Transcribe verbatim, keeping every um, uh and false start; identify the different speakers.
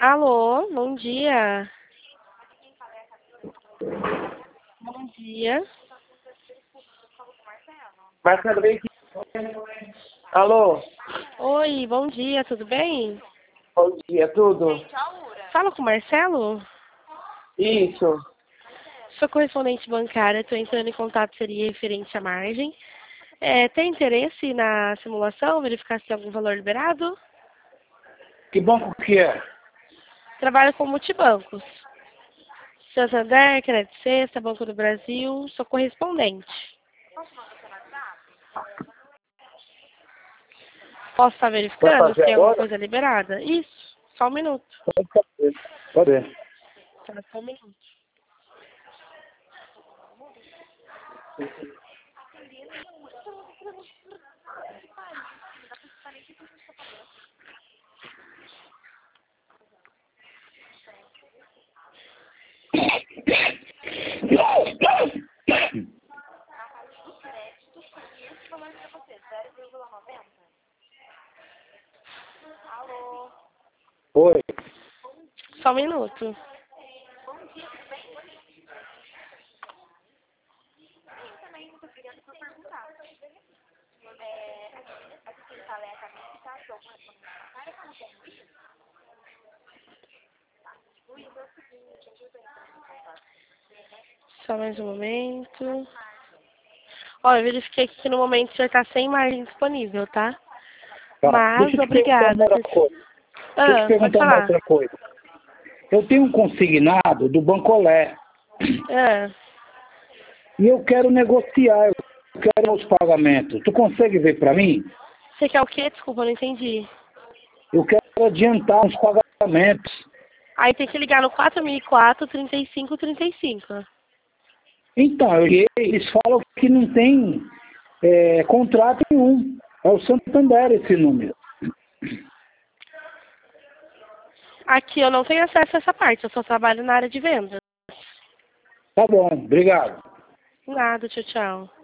Speaker 1: Alô, bom dia. Bom dia.
Speaker 2: Marcelo, vem aqui. Alô?
Speaker 1: Oi, bom dia, tudo bem?
Speaker 2: Bom dia, tudo?
Speaker 1: Fala com o Marcelo?
Speaker 2: Isso.
Speaker 1: Sou correspondente bancária, estou entrando em contato, seria referente à margem. É, tem interesse na simulação, verificar se tem algum valor liberado?
Speaker 2: Que banco que é?
Speaker 1: Trabalho com multibancos. Santander, Crédito Sexta, Banco do Brasil, sou correspondente. Posso estar
Speaker 2: Vai
Speaker 1: verificando se
Speaker 2: fazer
Speaker 1: tem alguma
Speaker 2: agora?
Speaker 1: coisa liberada? Isso, só um minuto.
Speaker 2: Pode fazer. Pode ver.
Speaker 1: Tá, só um minuto.
Speaker 2: Oi.
Speaker 1: Só um minuto. Só mais um momento. Olha, eu verifiquei que no momento já está sem margem disponível, tá?
Speaker 2: Tá.
Speaker 1: Mas,
Speaker 2: Deixa eu te perguntar
Speaker 1: obrigada.
Speaker 2: uma outra coisa. Deixa eu te
Speaker 1: Ah, pode
Speaker 2: perguntar uma
Speaker 1: falar.
Speaker 2: outra coisa. Eu tenho um consignado do Bancolé
Speaker 1: Ah,
Speaker 2: e eu quero negociar, eu quero os pagamentos. Tu consegue ver para mim?
Speaker 1: você quer o quê? Desculpa, eu não entendi.
Speaker 2: Eu quero adiantar uns pagamentos.
Speaker 1: Aí tem que ligar no quatro mil e quatro, trinta e cinco, trinta e cinco.
Speaker 2: Então, eu liguei, eles falam que não tem é, contrato nenhum. É o Santander esse número.
Speaker 1: Aqui eu não tenho acesso a essa parte, eu só trabalho na área de venda.
Speaker 2: Tá bom, obrigado.
Speaker 1: Nada, tchau, tchau.